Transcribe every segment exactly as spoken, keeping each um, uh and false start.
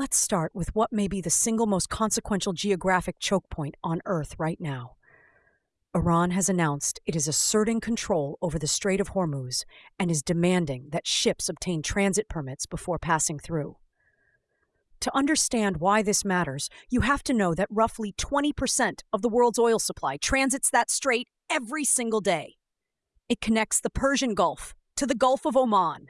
Let's start with what may be the single most consequential geographic choke point on Earth right now. Iran has announced it is asserting control over the Strait of Hormuz and is demanding that ships obtain transit permits before passing through. To understand why this matters, you have to know that roughly twenty percent of the world's oil supply transits that strait every single day. It connects the Persian Gulf to the Gulf of Oman.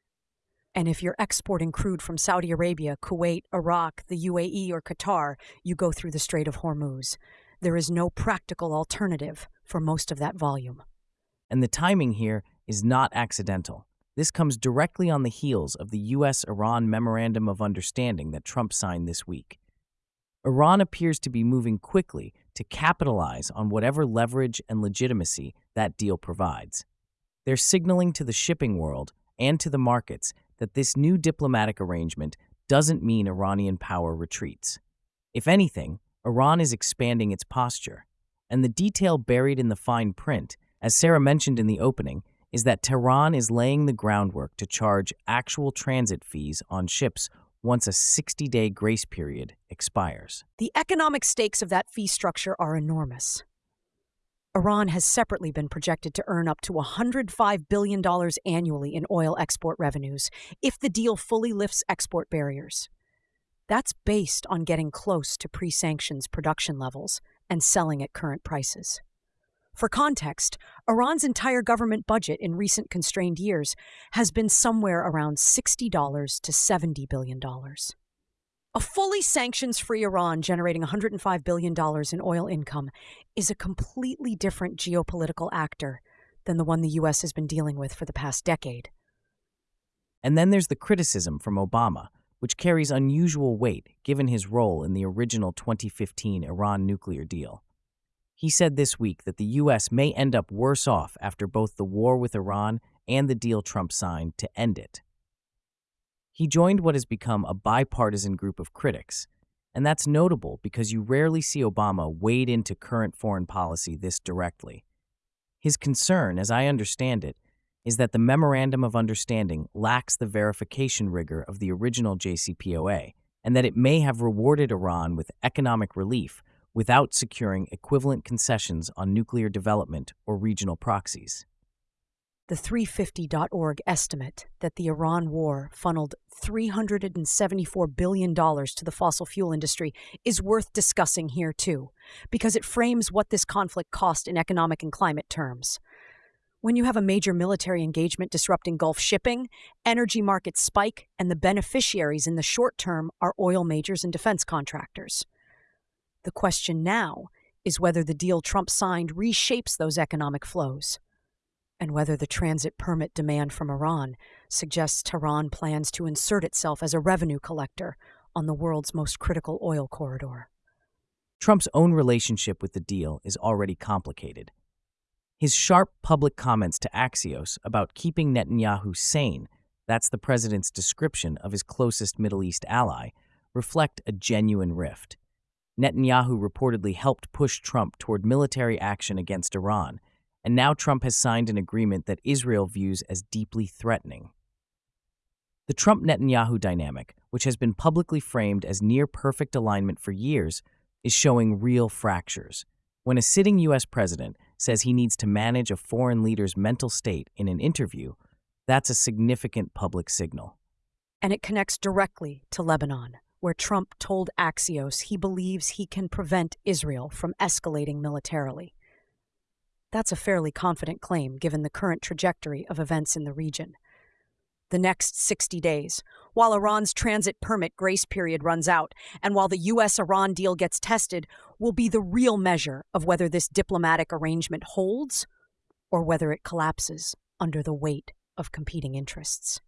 And if you're exporting crude from Saudi Arabia, Kuwait, Iraq, the U A E, or Qatar, you go through the Strait of Hormuz. There is no practical alternative for most of that volume. And the timing here is not accidental. This comes directly on the heels of the U S Iran Memorandum of Understanding that Trump signed this week. Iran appears to be moving quickly to capitalize on whatever leverage and legitimacy that deal provides. They're signaling to the shipping world and to the markets that this new diplomatic arrangement doesn't mean Iranian power retreats. If anything, Iran is expanding its posture. And the detail buried in the fine print, as Sarah mentioned in the opening, is that Tehran is laying the groundwork to charge actual transit fees on ships once a sixty-day grace period expires. The economic stakes of that fee structure are enormous. Iran has separately been projected to earn up to one hundred five billion dollars annually in oil export revenues if the deal fully lifts export barriers. That's based on getting close to pre-sanctions production levels and selling at current prices. For context, Iran's entire government budget in recent constrained years has been somewhere around sixty to seventy billion dollars. A fully sanctions-free Iran generating one hundred five billion dollars in oil income is a completely different geopolitical actor than the one the U S has been dealing with for the past decade. And then there's the criticism from Obama, which carries unusual weight given his role in the original twenty fifteen Iran nuclear deal. He said this week that the U S may end up worse off after both the war with Iran and the deal Trump signed to end it. He joined what has become a bipartisan group of critics, and that's notable because you rarely see Obama wade into current foreign policy this directly. His concern, as I understand it, is that the Memorandum of Understanding lacks the verification rigor of the original J C P O A, and that it may have rewarded Iran with economic relief without securing equivalent concessions on nuclear development or regional proxies. The three fifty dot org estimate that the Iran war funneled three hundred seventy-four billion dollars to the fossil fuel industry is worth discussing here too, because it frames what this conflict cost in economic and climate terms. When you have a major military engagement disrupting Gulf shipping, energy markets spike, and the beneficiaries in the short term are oil majors and defense contractors. The question now is whether the deal Trump signed reshapes those economic flows, and whether the transit permit demand from Iran suggests Tehran plans to insert itself as a revenue collector on the world's most critical oil corridor. Trump's own relationship with the deal is already complicated. His sharp public comments to Axios about keeping Netanyahu sane, that's the president's description of his closest Middle East ally, reflect a genuine rift. Netanyahu reportedly helped push Trump toward military action against Iran, and now Trump has signed an agreement that Israel views as deeply threatening. The Trump-Netanyahu dynamic, which has been publicly framed as near-perfect alignment for years, is showing real fractures. When a sitting U S president says he needs to manage a foreign leader's mental state in an interview, that's a significant public signal. And it connects directly to Lebanon, where Trump told Axios he believes he can prevent Israel from escalating militarily. That's a fairly confident claim given the current trajectory of events in the region. The next sixty days, while Iran's transit permit grace period runs out, and while the U S Iran deal gets tested, will be the real measure of whether this diplomatic arrangement holds or whether it collapses under the weight of competing interests.